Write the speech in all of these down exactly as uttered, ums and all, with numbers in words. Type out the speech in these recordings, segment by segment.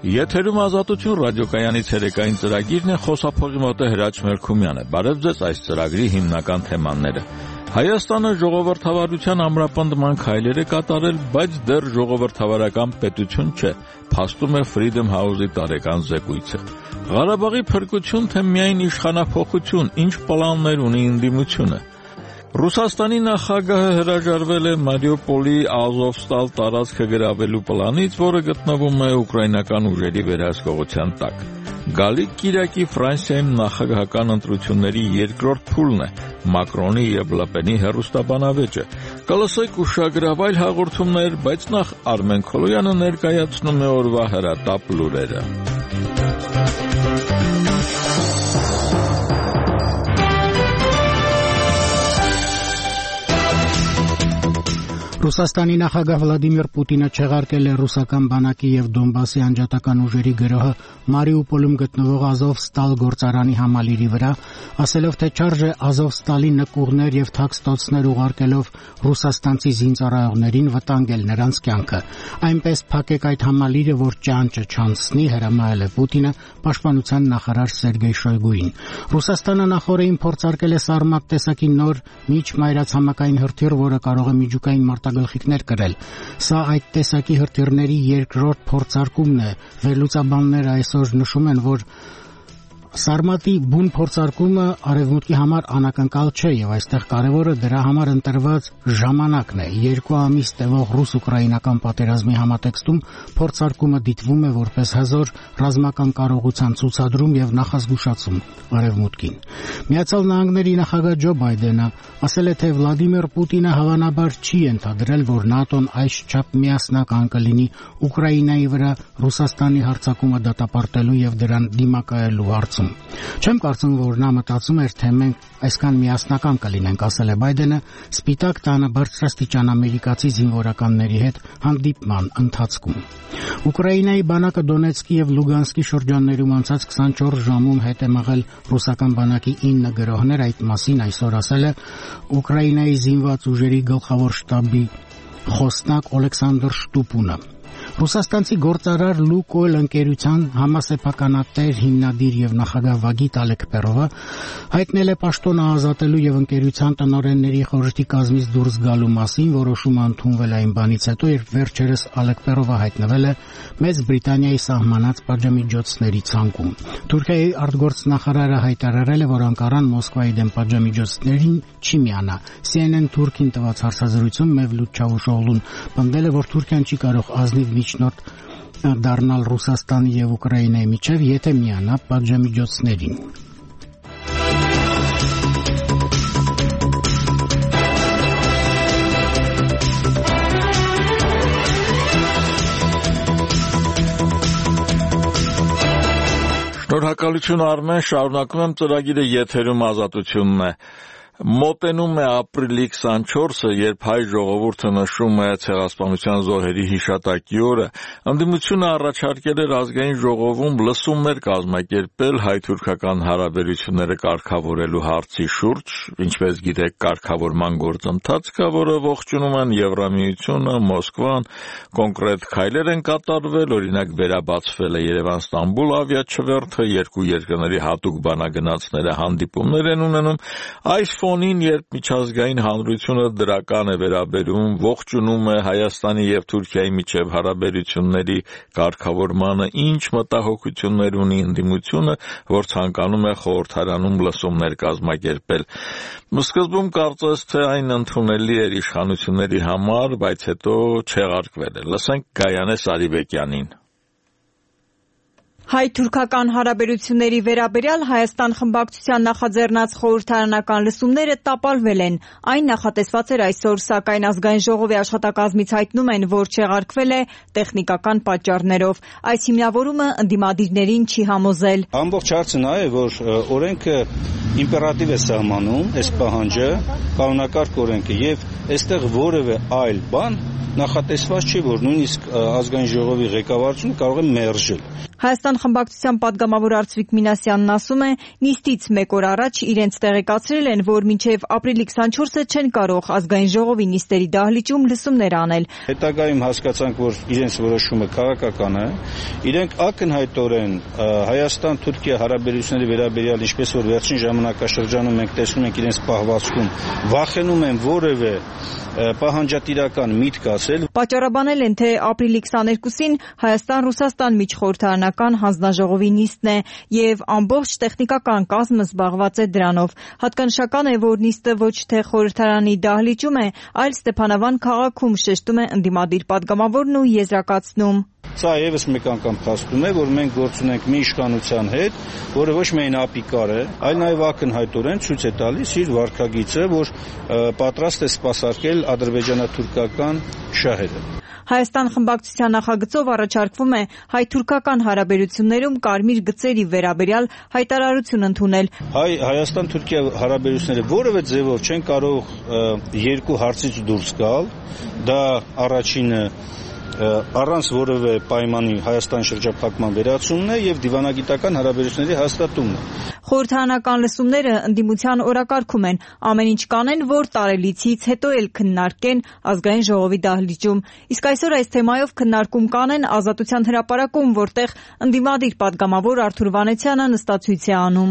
Եթերում Ազատություն ռադիոկայանի ցերեկային ծրագիրն է, խոսափողի մոտ է Հրաչ Մերքումյանը։ Բարև ձեզ այս ծրագրի հիմնական թեմաները։ Հայաստանը ժողովրդավարության ամրապնդման քայլեր է կատարել, բայց դեռ ժողովրդավարական պետություն չէ, փաստում է Freedom House-ի տարեկան զեկույցը։ Ղարաբաղի փրկություն, թե միայն իշխանափոխություն, ինչ պլաններ ունի ընդդիմությունը։ Ռուսաստանի նախագահը հրաժարվել է Մարիուպոլի Ազովստալ տարածքը գրավելու պլանից, որը գտնվում է ուկրաինական ուժերի վերահսկողության տակ։ Գալիք կիրակի Ֆրանսիայում նախագահական ընտրությունների երկրորդ փուլն է, Մակրոնի և Լեպենի հեռուստաբանավեճը։ Կլսեք ուշագրավ այլ հաղորդումներ, բայց նախ Արմեն Քոլոյանը ներկայացնում է օրվա հրատապ լուրերը։ Ռուսաստանի նախագահ Վլադիմիր Պուտինը չեղարկել է ռուսական բանակի և Դոնբասի անջատական ուժերի գրոհը Մարիուպոլում գտնվող Ազովստալ գործարանի համալիրի վրա, ասելով, թե չարժ է Ազովստալի նկուղներ և թաքստոցներ ուղարկելով ռուսաստանցի զինծառայողներին վտանգել նրանց կյանքը։ Այնպես փակեք այդ համալիրը, որ ճանճը չանցնի, հրամայել է Պուտինը պաշտպանության նախարար Սերգեյ Շոյգուին։ Ռուսաստանը նախօրեին փորձարկել է Սարմատ տեսակի նոր միջմայրացամաքային հրթիռ, որը կարող է միջուկային մարտագլխիկներ կրել։ Սա այդ տեսակի հրթիռների երկրորդ փորձարկումն է։ Վերլուծաբանները այսօր նշում են, որ Սարմատի բուն փորձարկումը արևմուտքի համար անակնկալ չէ եւ այստեղ կարևորը դրա համար ընտրված ժամանակն է։ Երկու ամիս տևող ռուս-ուկրաինական պատերազմի համատեքստում փորձարկումը դիտվում է որպես հզոր ռազմական կարողության ցուցադրում եւ նախազգուշացում արևմուտքին։ Միացյալ Նահանգների նախագահ Ջո Բայդենը ասել է, թե Վլադիմիր Պուտինը հավանաբար չի ենթադրել, որ ՆԱՏՕ-ն այսչափ միասնական կլինի Ուկրաինայի վրա Ռուսաստանի հարձակումը դատապարտելու եւ դրան դիմակայելու հարցում։ Չեմ կարծում, որ նա մտածում էր, թե մենք այսքան միասնական կլինենք, ասել է Բայդենը Սպիտակ տանը բարձրաստիճան ամերիկացի զինվորականների հետ հանդիպման ընթացքում։ Ուկրաինայի բանակը Դոնեցկի եւ Լուգանսկի շրջաններում անցած քսանչորս ժամում հետ է մղել ռուսական բանակի ինը գրոհներ, այդ մասին այսօր ասել է Ուկրաինայի զինված ուժերի գլխավոր շտաբի խոսնակ Օլեքսանդր Շտուպունը։ Ռուսաստանցի գործարար Լուկոյլ ընկերության համասեփականատեր, հիմնադիր եւ նախագահ Վագիտ Ալեքպերովը հայտնել է պաշտոնը ազատելու եւ ընկերության տնօրենների խորհրդի կազմից դուրս գալու մասին, որոշումը ընդունվել այն բանից հետո, երբ վերջերս Ալեքպերովը հայտնվել է Մեծ Բրիտանիայի սահմանած պատժամիջոցների ցանկում։ Թուրքիայի արտգործնախարարը հայտարարել է, որ Անկարան Մոսկվայի դեմ պատժամիջոցներին չի միանա։ C N N Թուրքին տված հարցազրույցում Մևլութ Չավուշօղլուն պնդել է, որ Թուրքիան չի կարող ազնիվ միջնորդ դառնալ Ռուսաստանի եւ Ուկրաինայի միջև, եթե միանա պատժամիջոցներին։ Շնորհակալություն Արմեն, շարունակում եմ ծրագիրը, եթերում Ազատությունն է։ Մոտենում է ապրիլի քսանչորսը, երբ հայ ժողովուրդը նշում է ցեղասպանության զոհերի հիշատակի օրը, ընդդիմությունը առաջարկել էր ազգային ժողովում լսումներ կազմակերպել հայ-թուրքական հարաբերությունները կարգավորելու հարցի շուրջ, ինչպես գիտեք, կարգավորման գործընթաց կա, որը ողջունում են Եվրամիությունը, Մոսկվան, կոնկրետ քայլեր են կատարվել, օրինակ վերաբացվել է Երևան-Ստամբուլ ավիաչվերթը, երկու երկրների հատուկ բանագնացները հանդիպումներ են ունենում։ Այս ֆոնին, երբ միջազգային հանրությունը դրական է վերաբերում, ողջունում է Հայաստանի եւ Թուրքիայի միջև հարաբերությունների կարգավորմանը, ինչ մտահոգություններ ունի ընդդիմությունը, որ ցանկանում է խորհրդարանում լսումներ կազմակերպել։ Սկզբում կարծես թե այն ընդունելի էր իշխանությունների համար, բայց հետո չեղարկվել է։ Լսենք Գայանե Սարիբեկյանին։ Հայ-թուրքական հարաբերությունների վերաբերյալ Հայաստան խմբակցության նախաձեռնած խորհրդարանական լսումները տապալվել են։ Այն նախատեսված էր այսօր, սակայն ազգային ժողովի աշխատակազմից հայտնում են, որ չեղարկվել է տեխնիկական պատճառներով։ Այս հիմնավորումը ընդդիմադիրներին չի համոզել։ Ամբողջ հարցը նա է, որ օրենքը իմպերատիվ է սահմանում, այս պահանջը, կանոնակարգ օրենքը, եւ այստեղ որևէ այլ բան նախատեսված չի, որ նույնիսկ ազգային ժողովի ղեկավարությունը կարող է մերժել։ Հայաստան խմբակցության պատգամավոր Արծվիկ Մինասյանն ասում է, նիստից մեկ օր առաջ իրենց տեղեկացրել են, որ մինչև ապրիլի քսանչորսը չեն կարող ազգային ժողովի նիստերի դահլիճում լսումներ անել։ Հետագայում հասկացանք, որ իրենց որոշումը քաղաքական է, իրենք ակնհայտորեն Հայաստան-Թուրքիա հարաբերությունների վերաբերյալ, ինչպես որ վերջին ժամանակաշրջանում մենք տեսնում ենք իրենց պահվածքում, վախենում են որևէ պահանջատիրական միտք ասել։ Պատճառաբանել են, թե ապրիլի քսաներկուսին Հայաստան-Ռուսաստան միջխորհրդարանական հանձնաժողովի նիստն է եւ ամբողջ տեխնիկական կազմը զբաղված է դրանով։ Հատկանշական է, որ նիստը ոչ թե խորհրդարանի դահլիճում է, այլ Ստեփանավան քաղաքում, շեշտում է ընդդիմադիր պատգամավորն ու եզրակացնում։ Սա եւս մեկ անգամ փաստում է, որ մենք գործ ունենք մի իշխանության հետ, որը ոչ միայն ապիկար է, այլ նաեւ ակնհայտորեն ցույց է տալիս իր վարքագիծը, որ պատրաստ է սպասարկել ադրբեջանա-թուրքական շահերը։ Հայաստան խմբակցության նախագծով առաջարկվում է հայ-թուրքական հարաբերություններում կարմիր գծերի վերաբերյալ հայտարարություն ընդունել։ Հայ-Հայաստան-Թուրքիա հարաբերությունները որևէ ձևով չեն կարող երկու հարցից դուրս գալ, դա առաջինը առանց որևէ պայմանի Հայաստանի շրջափակման վերացումն է եւ դիվանագիտական հարաբերությունների հաստատումն է։ Խորհրդարանական լսումները ընդդիմության օրակարգում են, ամեն ինչ կանեն, որ տարելիցից հետո էլ քննարկեն ազգային ժողովի դահլիճում։ Իսկ այսօր այս թեմայով քննարկում կանեն Ազատության հրապարակում, որտեղ ընդդիմադիր պատգամավոր Արթուր Վանեցյանը նստացույց է անում։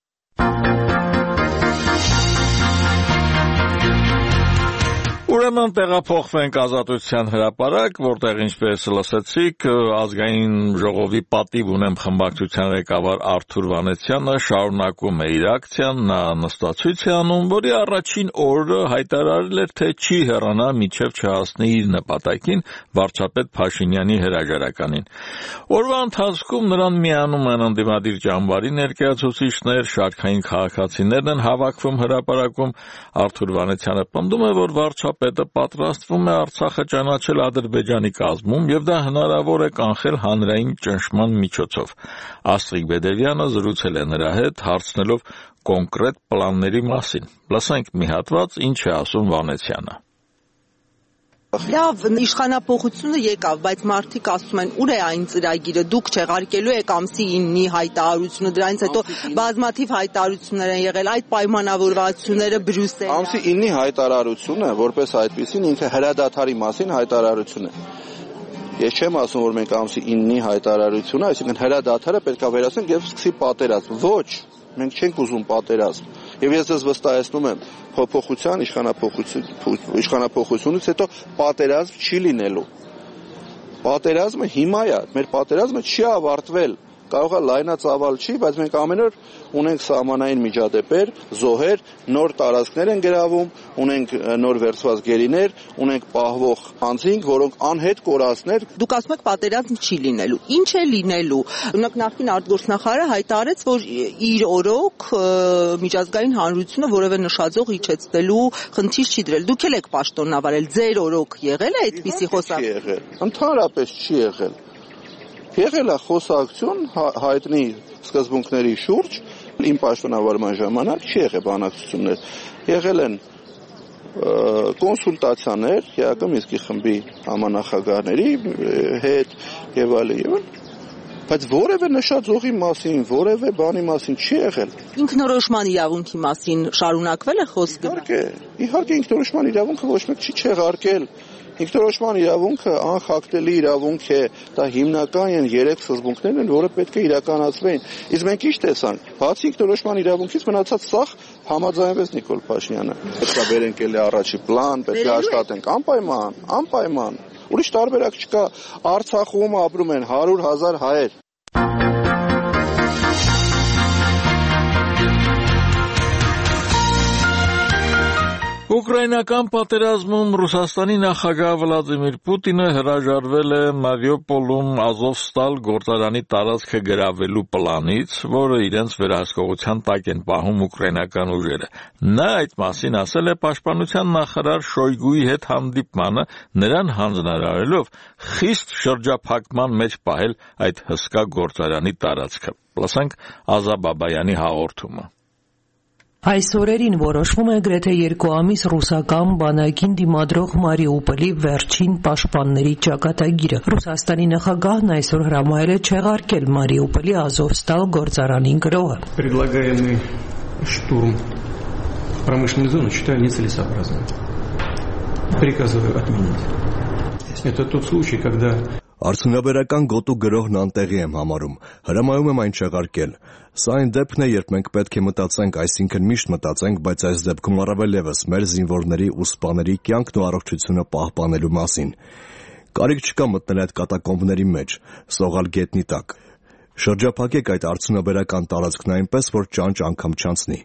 Ուրեմն տեղափոխվենք Ազատության հրապարակ, որտեղ ինչպես լսեցիք, ազգային ժողովի պատիվ ունեմ խմբակցության ղեկավար Արթուր Վանեցյանը շարունակում է իր ակցիան, նա նստացույց է անում, որի առաջին օրը հայտարարել էր, թե չի հեռանա մինչև չհասնի իր նպատակին վարչապետ Փաշինյանի հրաժարականին։ Օրվա ընթացքում նրան միանում են ընդդիմադիր ճամբարի ներկայացուցիչներ, շարքային քաղաքացիներն են հավաքվում հրապարակում։ Արթուր Վանեցյանը պնդում է, որ վարչապետը պատրաստվում է Արցախը ճանաչել Ադրբեջանի կազմում եւ դա հնարավոր է կանխել հանրային ճնշման միջոցով։ Աստղիկ Բեդևյանը զրուցել է նրա հետ, հարցնելով կոնկրետ պլանների մասին։ Լսենք մի հատված, ինչ է ասում Վանեցյանը։ Լավ, իշխանապողությունը եկավ, բայց մարդիկ ասում են, ուր է այն ծրագիրը, դուք չեղարկելու եք ամսի իննի հայտարարությունը, դրանից հետո բազմաթիվ հայտարարություններ են եղել, այդ պայմանավորվածությունները Բրյուսելը։ Ամսի իննի հայտարարությունը, որպես այդպեսին, ինքը հրադադարի մասին հայտարարություն է։ Ես չեմ ասում, որ մենք ամսի իննի հայտարարությունը, այսինքն հրադադարը պետք է վերացնենք եւ սկսի պատերազմ։ Ոչ, մենք չենք ուզում պատերազմ։ Եվ ես ձեզ վստահեցնում եմ, փոփոխության, իշխանափոխություն, իշխանափոխությունից հետո պատերազմ չի լինելու։ Պատերազմը հիմա է, մեր պատերազմը չի ավարտվել։ Կարող է լայնածավալ չի, բայց մենք ամեն օր ունենք սահմանային միջադեպեր, զոհեր, նոր տարածքներ են գրավում, ունենք նոր վերցված գերիներ, ունենք պահվող անձինք, որոնք անհետ կորածներ։ Դուք ասում եք պատերազմ չի լինելու։ Ինչ է լինելու։ Օրինակ նախկին արտգործնախարարը հայտարարեց, որ իր օրոք միջազգային հանրությունը որևէ նշաձող իջեցնելու խնդիր չի դրել։ Դուք էլ եք պաշտոնավարել, ձեր օրոք եղել է այդպիսի խոսակ։ Ընդհանրապես չի եղել։ Եղել է խոսակցություն հայտնի սկզբունքների շուրջ, իմ պաշտոնավարման ժամանակ չի եղել բանակցություններ, եղել են կոնսուլտացիաներ ԵԱԿ Մինսկի խմբի համանախագահների հետ եւ այլն եւ այլն, բայց որևէ նշաձողի մասին, որևէ բանի մասին չի եղել։ Ինքնորոշման իրավունքի մասին շարունակվել է խոսքը։ Իհարկե, իհարկե ինքնորոշման իրավունքը ոչ մեկ չի չեղարկել։ Ինքնորոշման իրավունքը անխախտելի իրավունք է, դա հիմնական են երեք սկզբունքներն են, որը պետք է իրականացվեն։ Իսկ մենք ինչ տեսանք, բացի ինքնորոշման իրավունքից մնացած սաղ համաձայնվեց Նիկոլ Փաշինյանը։ Պետք է վերենք էլի առաջի պլան, պետք է աշխատենք անպայման, անպայման։ Ուրիշ տարբերակ չկա։ Արցախում ապրում են հարյուր հազար հայեր։ Ուկրաինական պատերազմում Ռուսաստանի նախագահ Վլադիմիր Պուտինը հրաժարվել է Մարիուպոլում Ազովստալ գործարանի տարածքը գրավելու պլանից, որը իրենց վերահսկողության տակ են պահում ուկրաինական ուժերը։ Նա այդ մասին ասել է պաշտպանության նախարար Շոյգուի հետ հանդիպմանը, նրան հանձնարարելով խիստ շրջափակման մեջ պահել այդ հսկա գործարանի տարածքը։ Լսենք Ազա Բաբայանի հաղորդումը։ Այս օրերին որոշվում է գրեթե երկու ամիս ռուսական բանակին դիմադրող Մարիուպոլի վերջին պաշտպանների ճակատագիրը։ Ռուսաստանի նախագահն այսօր հրամայել է չեղարկել Մարիուպոլի Ազովստալ գործարանի գրոհը։ Предлагаемый штурм промышленной зоны считаю нецелесообразным. Приказываю отменить. Это тот случай, когда Արդյունաբերական գոտու գրոհն անտեղի եմ համարում, հրամայում եմ այն չեղարկել։ Սա այն դեպքն է, երբ մենք պետք է մտածենք, այսինքն միշտ մտածենք, բայց այս դեպքում առավել ևս մեր զինվորների ու սպաների կյանքն ու առողջությունը պահպանելու մասին։ Կարիք չկա մտնել այդ կատակոմբների մեջ, սողալ գետնի տակ։ Շրջափակեք այդ արդյունաբերական տարածքն այնպես, որ ճանճ անգամ չանցնի։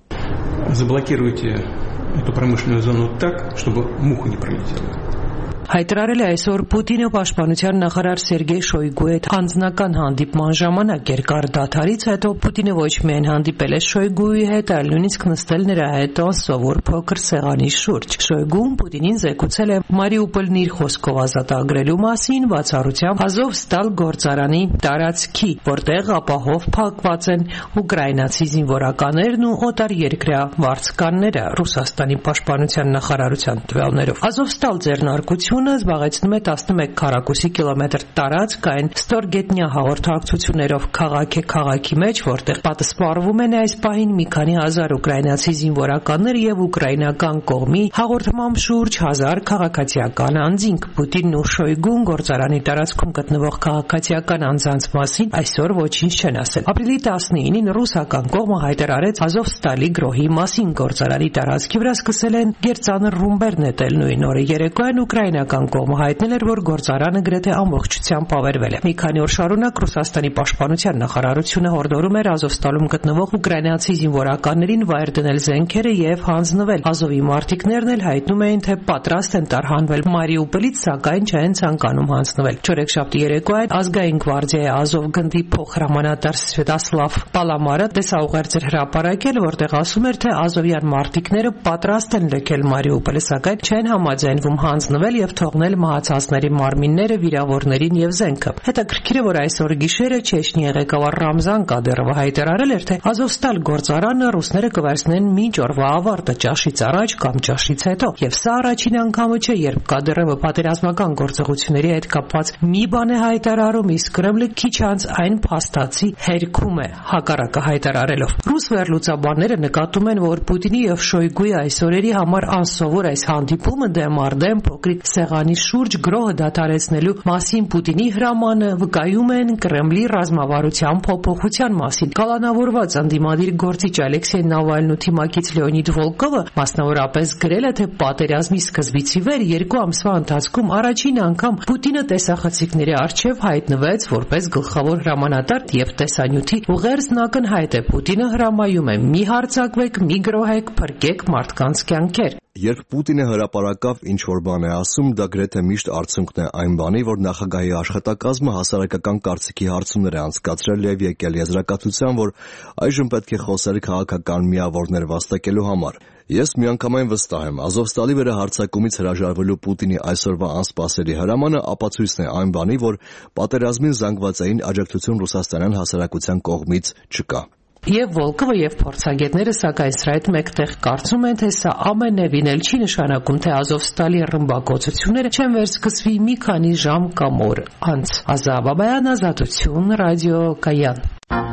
Заблокируйте эту промышленную зону так, чтобы муха не пролетела. Հայտարարել է այսօր Պուտինը պաշտպանության նախարար Սերգեյ Շոյգուի հետ անձնական հանդիպման ժամանակ երկար դադարից հետո Պուտինը ոչ միայն հանդիպել է Շոյգուի հետ, այլ նույնիսկ նստել նրա հետ անսովոր փոքր սեղանի շուրջ։ Շոյգուն Պուտինին զեկուցել է Մարիուպոլն իր խոսքով ազատագրելու մասին, բացառությամբ Ազովստալ գործարանի տարածքի, որտեղ ապահով փակված են ուկրաինացի զինվորականներն ու օտարերկրյա վարձկանները, Ռուսաստանի պաշտպանության նախարարության տվյալներով։ Ազովստալ ձեռնարկությունը զբաղեցնում է տասնմեկ քառակուսի կիլոմետր տարածք, այն ստորգետնյա հաղորդակցություններով քաղաք է քաղաքի մեջ, որտեղ պատասպարվում են այս պահին մի քանի հազար ուկրաինացի զինվորականներ եւ ուկրաինական կողմի հաղորդմամբ շուրջ հազար քաղաքացիական անձինք։ Պուտինն ու Շոյգուն գործարանի տարածքում գտնվող քաղաքացիական անձանց մասին այսօր ոչինչ չեն ասել։ Ապրիլի տասնինին ռուսական կողմը հայտարարեց Ազովստալի գրոհի մասին։ Գործարանի տարածքի վրա սկսել են գերծանր ռումբեր նետել նույն օրը երեկոյան ուկրաինական կողմը հայտնել էր, որ գործարանը գրեթե ամբողջությամբ ավերվել է։ Մի քանի օր շարունակ Ռուսաստանի պաշտպանության նախարարությունը հորդորում էր Ազովստալում գտնվող ուկրաինացի զինվորականներին վայր դնել զենքերը եւ հանձնվել։ Ազովի մարտիկներն էլ հայտնում էին, թե պատրաստ են տարհանվել Մարիուպոլից, սակայն չեն ցանկանում հանձնվել։ Չորեքշաբթի երեկոյան ազգային գվարդիայի Ազով գնդի փոխհրամանատար Սվետասլավ Պալամարը տեսաուղերձ էր հրապարակել, որտեղ ասում էր, թե ազովյան մարտիկները պատրաստ են լքել Մարիուպոլը, սակայն չեն համաձայնվում հանձնվել եւ թողնել մահացածների մարմինները, վիրավորներին եւ զենքը։ Հետաքրքիր է, որ այսօր գիշերը Չեչնիայի ղեկավար Ռամզան Կադիրովը հայտարարել էր, թե Ազովստալ գործարանը ռուսները կվերցնեն մինչ օրվա ավարտը, ճաշից առաջ կամ ճաշից հետո։ Եվ սա առաջին անգամը չէ, երբ Կադիրովը պատերազմական գործողությունների հետ կապված մի բան է հայտարարում, իսկ Կրեմլը քիչ անց այն փաստացի հերքում է, հակառակը հայտարարելով։ Ռուս վերլուծաբանները նկատում են, որ Պուտինի եւ Շոյգուի այսօրերի համար անսովոր այս հանդիպումը դեմ առ դեմ փոքրիկ սեղանի շուրջ գրոհը դադարեցնելու մասին Պուտինի հրամանը վկայում են Կրեմլի ռազմավարության փոփոխության մասին։ Կալանավորված ընդդիմադիր գործիչ Ալեքսեյ Նավալնու թիմակից Լեոնիդ Վոլկովը մասնավորապես գրել է, թե պատերազմի սկզբից ի վեր երկու ամսվա ընթացքում առաջին անգամ Պուտինը տեսախցիկների առջև հայտնվեց որպես գլխավոր հրամանատար եւ տեսանյութի ուղերձն ակնհայտ է։ Պուտինը հրամայում է՝ մի հարձակվեք, մի գրոհեք, փրկեք մարդկանց կյանքեր։ Երբ Պուտինը հրապարակավ ինչ-որ բան է ասում, դա գրեթե միշտ արդյունքն է այն բանի, որ նախագահի աշխատակազմը հասարակական կարծիքի հարցումներ է անցկացրել եւ եկել եզրակացության, որ այժմ պետք է խոսել քաղաքական միավորներ վաստակելու համար։ Ես միանգամայն վստահ եմ, Ազովստալի վրա հարձակումից հրաժարվելու Պուտինի այսօրվա անսպասելի հրամանը ապացույցն է այն բանի, որ պատերազմին զանգվածային աջակցություն ռուսաստանյան հասարակության կողմից չկա։ Եվ Վոլկովը եւ փորձագետները սակայն սրա հետ մեկտեղ կարծում են, թե սա ամենևին էլ չի նշանակում, թե Ազովստալի ռմբակոծությունները չեն վերսկսվի մի քանի ժամ կամ օր անց։ Ազա Բաբայան, Ազատություն, Ռադիո Կայան։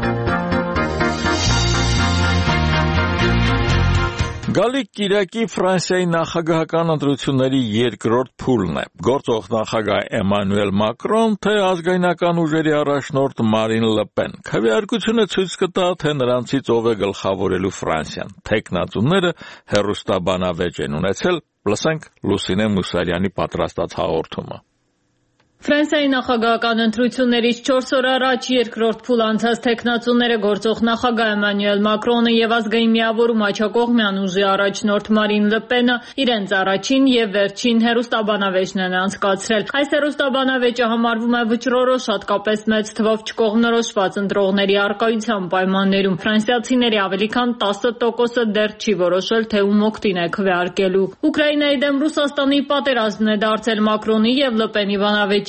Գալիք Կիրակի Ֆրանսիայի նախագահական ընտրությունների երկրորդ փուլն է։ Գործող նախագահ Էմանուել Մակրոն, թե ազգայնական ուժերի առաջնորդ Մարին Լը Պեն։ Քվեարկությունը ցույց կտա, թե նրանցից ով է գլխավորելու Ֆրանսիան։ Թեկնածուները հեռուստաբանավեճ են ունեցել։ Լսենք Լուսինե Մուսարյանի պատրաստած հաղորդումը։ Ֆրանսիայի նախագահական ընտրություններից չորս օր առաջ երկրորդ փուլ անցած թեկնածուները գործող նախագահ Էմանուել Մակրոնը եւ ազգային միավորում աջակողմյան ուժի առաջնորդ Մարին Լը Պենը իրենց առաջին եւ վերջին հեռուստաբանավեճն են անցկացրել։ Այս հեռուստաբանավեճը համարվում է վճռորոշ, հատկապես մեծ թվով չկողմնորոշված ընտրողների առկայության պայմաններում։ Ֆրանսիացիների ավելի քան տասը տոկոսը դեռ չի որոշել, թե ում օգտին է քվեարկելու։ Ուկրաինայի դեմ Ռուսաստանի պատերազմն է դարձել Մակրոնի եւ Լը Պենի բանավեճի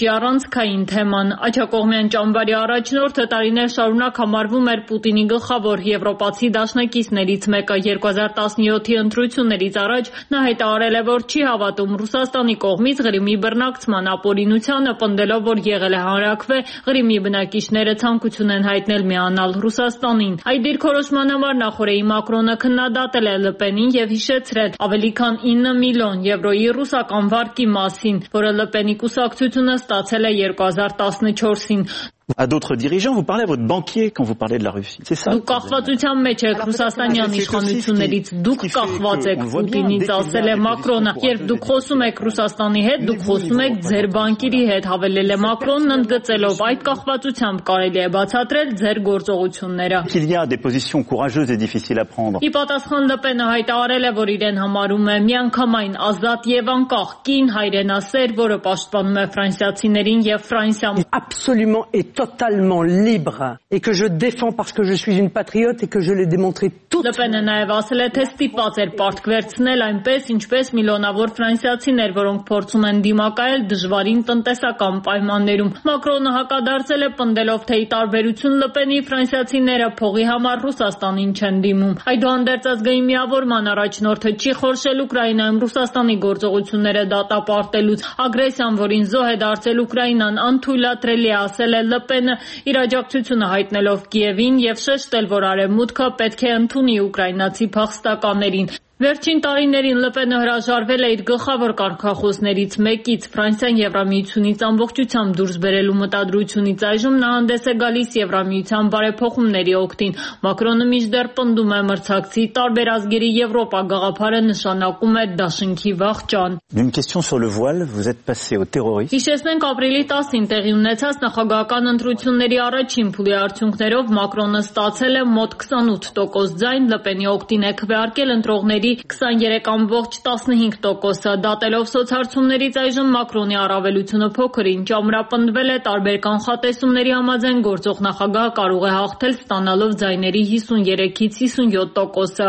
լճի առանցքային թեման։ Աջակողմյան ճամբարի առաջնորդը տարիներ շարունակ համարվում էր Պուտինի գլխավոր եվրոպացի դաշնակիցներից մեկը։ երկու հազար տասնյոթի ընտրություններից առաջ նա հայտարարել է, որ չի հավատում Ռուսաստանի կողմից Ղրիմի բռնակցման ապօրինությանը, պնդելով, որ եղել է հանրաքվե, Ղրիմի բնակիչները ցանկություն են հայտնել միանալ Ռուսաստանին։ Այդ դիրքորոշման համար նախորդի Մակրոնը քննադատել է Լը Պենին եւ հիշեցրել ավելի քան ինը միլիոն եվրոյի ռուսական վարկի մասին, որը Լը Պենի կուսակցությունը ստացել է երկու հազար տասնչորսին։ À d'autres dirigeants, vous parlez à votre banquier quand vous parlez de la Russie. C'est ça. Դուք կախվածության մեջ եք ռուսաստանյան իշխանություններից, դուք կախված եք Պուտինից, ասել է Մակրոնը։ Երբ դուք խոսում եք Ռուսաստանի հետ, դուք խոսում եք ձեր բանկիրի հետ, հավելել է Մակրոնն ընդգծելով, այդ կախվածությամբ կարելի է բացատրել ձեր գործողությունները։ Qu'il y a des positions courageuses et difficiles à prendre. Ի պատասխան Լը Պենը հայտարարել է, որ իրեն համարում է միանգամայն ազատ եւ անկախ կին հայրենասեր, որը պաշտպանում է ֆրանսիացիներին եւ Ֆրանսիան։ Absolument et totalement libre et que je défends parce que je suis une patriote et que je l'ai démontré toute. Լը Պենը նաև ասել է, թե ստիպված էր պարտք վերցնել այնպես, ինչպես միլիոնավոր ֆրանսիացիներ, որոնք փորձում են դիմակայել դժվարին տնտեսական պայմաններում։ Մակրոնը հակադարձել է, պնդելով, թե ի տարբերություն Լը Պենի, ֆրանսիացիները փողի համար Ռուսաստանին չեն դիմում։ Այդուհանդերձ ազգային միավորման առաջնորդը չի խորշել Ուկրաինայում Ռուսաստանի գործողությունները դատապարտելուց։ Ագրեսիան, որին զոհ է դարձել Ուկրաինան, անթույլատրելի է, ասել է Լը Պենը, իր աջակցությունը հայտնելով Կիևին եւ շեշտել, որ Արևմուտքը պետք է ընդունի ուկրաինացի փախստականներին։ Վերջին տարիներին Լը Պենը հրաժարվել է իր գլխավոր կարգախոսներից մեկից՝ Ֆրանսիան Եվրամիությունից ամբողջությամբ դուրս բերելու մտադրությունից։ Այժմ նա հանդես է գալիս Եվրամիության բարեփոխումների օգտին։ Մակրոնը մինչդեռ պնդում է մրցակցի տարբեր ազգերի Եվրոպա գաղափարը նշանակում է դաշինքի վախճան։ D'une question sur le voile, vous êtes passé au terrorisme. Հիշեցնենք ապրիլի տասին տեղի ունեցած նախագահական ընտրությունների առաջին փուլի արդյունքներով Մակրոնը ստացել է մոտ քսանութ տոկոս ձայն, Լը Պենի օգտին է քվեարկել ընտրողների քսաներեք կόμμα տասնհինգ տոկոսը։ Դատելով սոցհարցումներից այժմ Մակրոնի առավելությունը փոքր ինչ ամրապնդվել է, տարբեր կանխատեսումների համաձայն գործող նախագահը կարող է հաղթել ստանալով ձայների հիսուներեքից հիսունյոթ տոկոսը։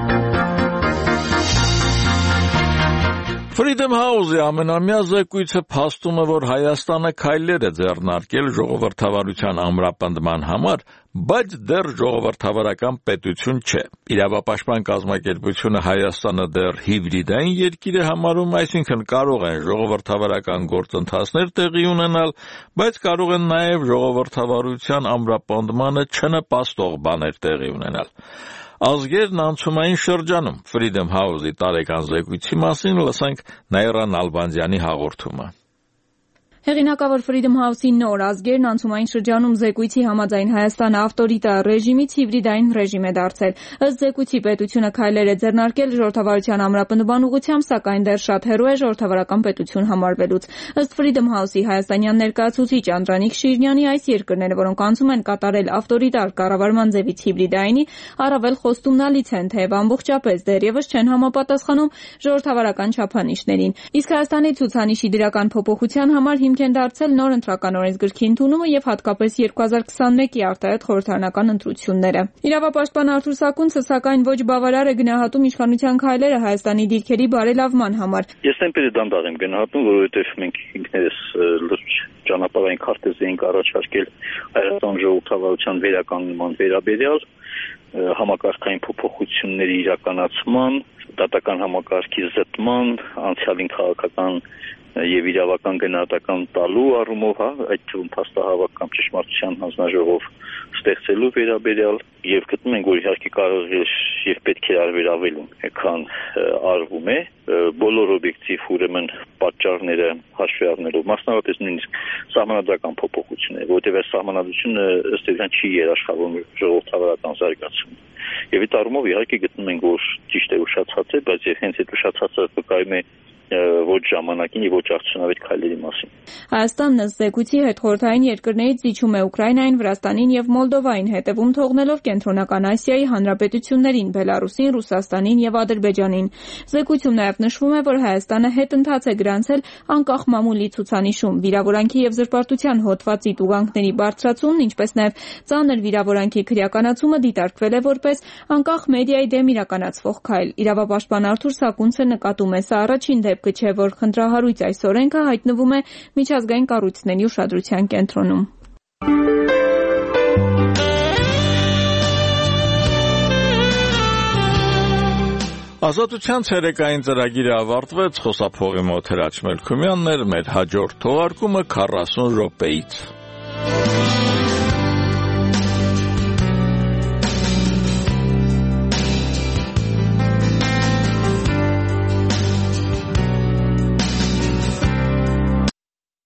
Freedom House-ի ամենամյա զեկույցը փաստում է, որ Հայաստանը քայլեր է ձեռնարկել ժողովրդավարության ամրապնդման համար, բայց դեռ ժողովրդավարական պետություն չէ։ Իրավապաշտպան կազմակերպությունը Հայաստանը դեռ հիբրիդային երկիր է համարում, այսինքն կարող են ժողովրդավարական գործընթացներ տեղի ունենալ, բայց կարող են նաև ժողովրդավարության ամրապնդմանը չնպաստող բաներ տեղի ունենալ։ Ազգերն անցումային շրջանում Freedom House-ի տարեկան զեկույցի մասին լսենք Նաիրա Նալբանդյանի հաղորդումը։ Հեղինակավոր Freedom House-ի նոր ազգերն անցումային շրջանում զեկույցի համաձայն Հայաստանը ավտորիտար ռեժիմից հիբրիդային ռեժիմ է դարձել։ Ըստ զեկույցի պետությունը քայլեր է ձեռնարկել ժողովրդավարության ամրապնդման ուղղությամբ, սակայն դեռ շատ հեռու է ժողովրդավարական պետություն համարվելուց։ Ըստ Freedom House-ի հայաստանյան ներկայացուցիչ Անդրանիկ Շիրինյանի, այս երկրները, որոնք անցում են կատարել ավտորիտար կառավարման ձևից հիբրիդայինի, առավել խոստումնալից են, թեև ամբողջապես դեռևս չեն համապատասխանում ժողովրդավարական չափանիշներին։ Իսկ Հայաստանի ցուցանիշի դրական փոփոխության համար հիմք են դարձել նոր ընտրական օրենսգրքի ընդունումը եւ հատկապես երկու հազար քսաներկի արտահայտ խորհրդարանական ընտրությունները։ Իրավապաշտպան Արթուր Սակունցը սակայն ոչ բավարար է գնահատում իշխանության քայլերը Հայաստանի դիրքերի բարելավման համար։ Ես այնպես դանդաղ եմ գնահատում, որովհետեւ մենք ինքներս լուրջ ճանապարհային քարտեզ էինք առաջարկել Հայաստան ժողովրդավարության վերականգնման վերաբերյալ, համակարգային փոփոխությունների իրականացման, դատական համակարգի զտման, անցյալին քաղաքական եւ իրավական գնահատական տալու առումով, հա, այդ թվում փաստահավաք կամ ճշմարտության հանձնաժողով ստեղծելու վերաբերյալ եւ գտնում ենք, որ իհարկե կարող է եւ պետք է արվերավելուն, քան արվում է, բոլոր օբյեկտիվ ուրեմն պատճառները հաշվի առնելով, մասնավորապես նույնիսկ սահմանադրական փոփոխությունները, որտեղ այս սահմանադրությունը ըստ էության չի երաշխավորում ժողովրդավարական զարգացումը։ Եվ այդ առումով իհարկե գտնում ենք, որ ճիշտ է ուշացած է, բայց եւ հենց այդ ուշացածը վկայում է ոչ ժամանակին եւ ոչ արդյունավետ քայլերի մասին։ Հայաստանն ըստ զեկույցի հետ խորհրդային երկրներից զիջում է Ուկրաինային, Վրաստանին եւ Մոլդովային, հետևում թողնելով Կենտրոնական Ասիայի հանրապետություններին, Բելարուսին, Ռուսաստանին եւ Ադրբեջանին։ Զեկույցում նաեւ նշվում է, որ Հայաստանը հետընթաց է գրանցել անկախ մամուլի ցուցանիշում, վիրավորանքի եւ զրպարտության հոդվածի տուգանքների բարձրացումն, ինչպես նաեւ ծանր վիրավորանքի քրեականացումը դիտարկվել է որպես անկախ մեդիայի դեմ իրականացվող քայլ։ Իրավապաշտպան Արթուր Սակունցը նկատում է, սա առաջին դեպքն դեպքը չէ, որ խնդրահարույց այս օրենքը հայտնվում է միջազգային կառույցների ուշադրության կենտրոնում։ Ազատության ցերեկային ծրագիրը ավարտվեց, խոսափողի մոտ Հրաչ Մելքումյանն էր, մեր հաջորդ թողարկումը քառասուն րոպեից։